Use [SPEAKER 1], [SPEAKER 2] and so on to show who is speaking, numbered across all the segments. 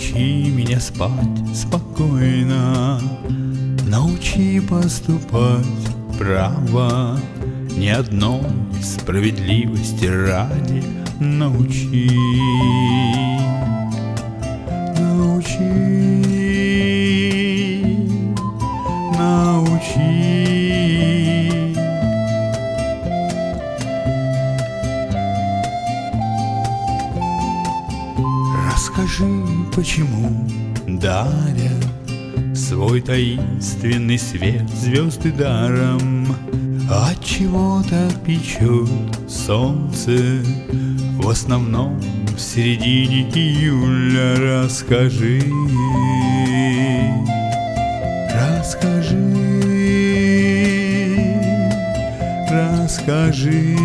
[SPEAKER 1] Научи меня спать спокойно, научи поступать право, ни одной справедливости ради научи. Научи, научи. Расскажи, почему дарят свой таинственный свет звезды даром, отчего-то печет солнце в основном в середине июля. Расскажи, расскажи, расскажи.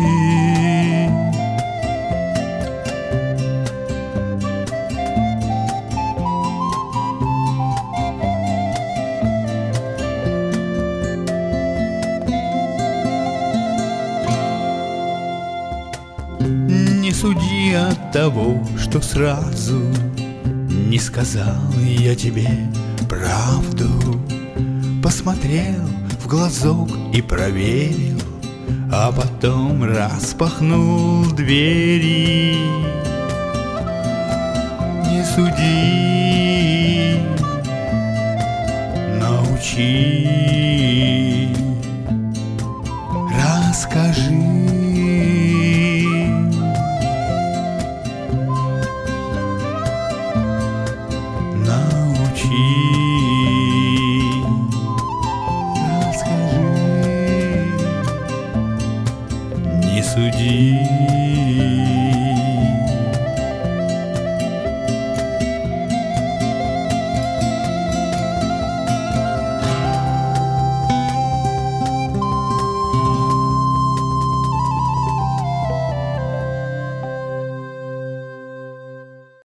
[SPEAKER 1] Не суди от того, что сразу не сказал я тебе правду. Посмотрел в глазок и проверил, а потом распахнул двери. Не суди, научи, расскажи. Расскажи, не суди.